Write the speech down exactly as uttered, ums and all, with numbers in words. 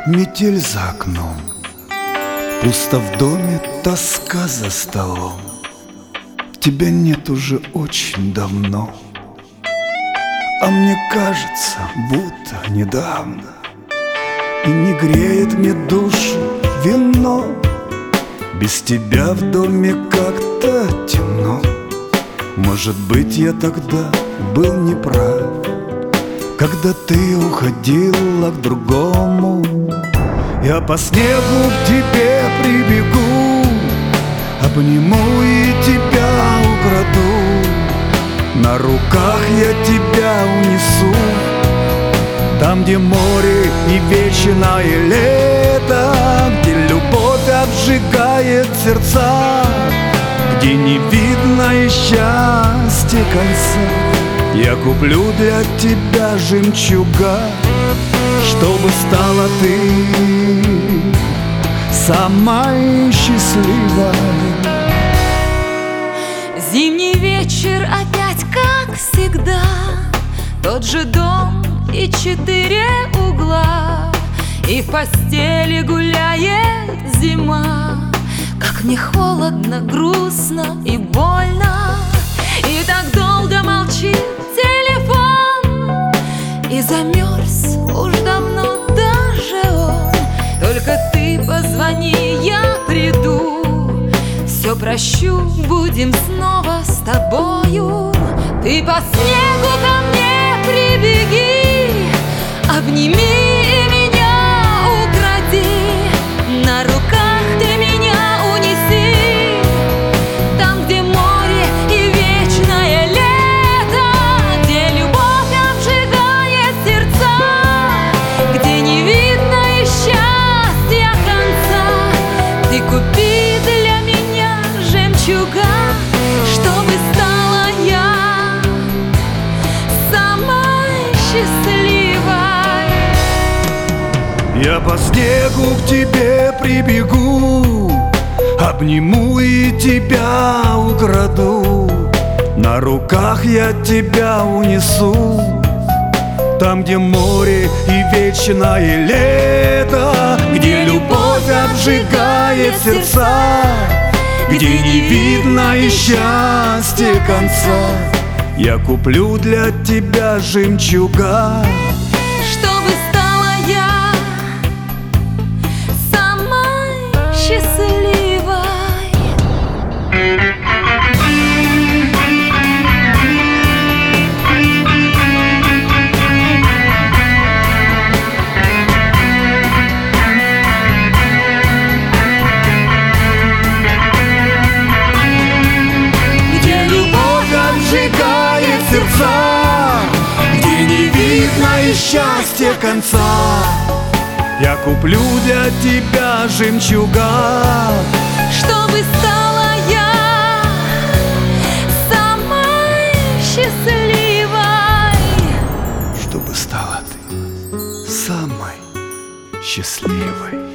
Метель за окном, пусто в доме, тоска за столом. Тебя нет уже очень давно, а мне кажется, будто недавно. И не греет мне душу вино. Без тебя в доме как-то темно. Может быть, я тогда был неправ, когда ты уходила к другому. Я по снегу к тебе прибегу, обниму и тебя украду. На руках я тебя унесу, там, где море и вечное лето, где любовь обжигает сердца, где не видно и счастья конца. Я куплю для тебя жемчуга, чтобы стала ты самой счастливой. Зимний вечер опять, как всегда, тот же дом и четыре угла, и в постели гуляет зима. Как мне холодно, грустно и больно, и так долго молчит телефон, и замерз уж давно даже он. Только ты позвони, я приду, все прощу, будем снова с тобою. Ты по снегу ко мне прибеги, обними и меня укради. На руках ты меня унеси, там, где море и вечное лето, где любовь обжигает сердца, где не видно и счастья конца. Ты купи для меня жемчуга, чтобы стала я самой счастливой. Я по снегу к тебе прибегу, обниму и тебя украду. На руках я тебя унесу, там, где море и вечное лето, где любовь обжигает сердца, где не видно и счастья конца. Я куплю для тебя жемчуга, чтобы стала я самой счастливой. где любовь обжигает сердца, где не видно и счастья конца. Я куплю для тебя жемчуга, Чтобы стала я самой счастливой. чтобы стала ты самой счастливой.